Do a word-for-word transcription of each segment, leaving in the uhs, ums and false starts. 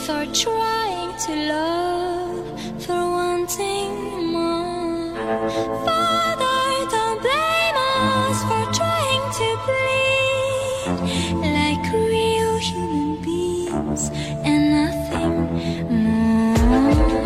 for trying to love, for wanting more. Father, don't blame us for trying to bleed like real human beings and nothing more.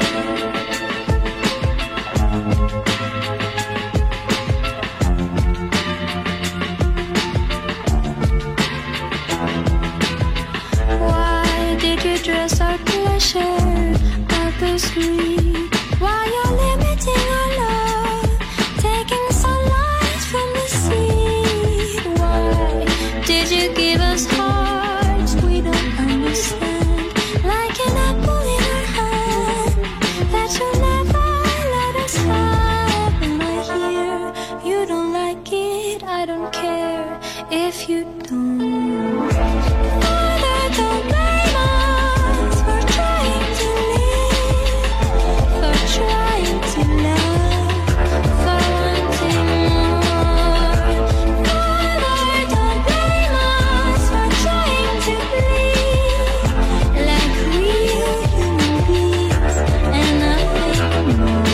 Why did you dress our pleasure up as greed? Why you're limiting our love, taking sunlight from the sea? Why did you give us hearts we don't understand? Like an apple in our hand that you'll never let us have. And I hear you don't like it, I don't care if you don't. Father, don't blame us for trying to live, for trying to love, for wanting more. Father, don't blame us for trying to bleed like real human beings and nothing more.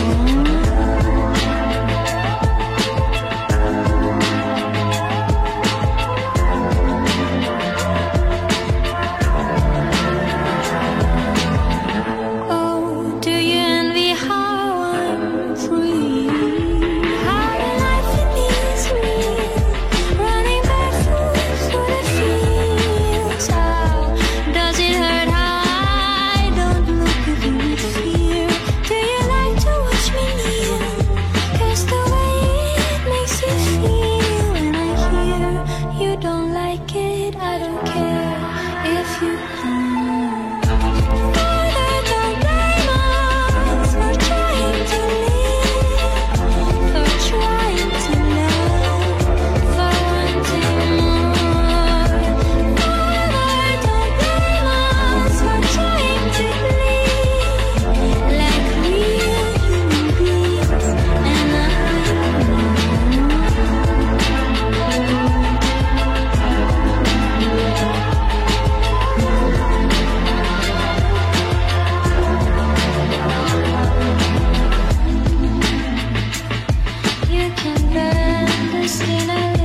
Oh, do you envy how I'm free? How the life in me is real, running barefoot through the fields. How does it hurt how I don't look at you with fear? Do you like to watch me kneel? 'Cause the way it makes you feel. When I hear you don't like it, I don't care if you don't. Father, don't blame us for trying to live, for trying to love, for wanting more. Father, don't blame us for trying to bleed like real human beings and nothing more. You can bend the skin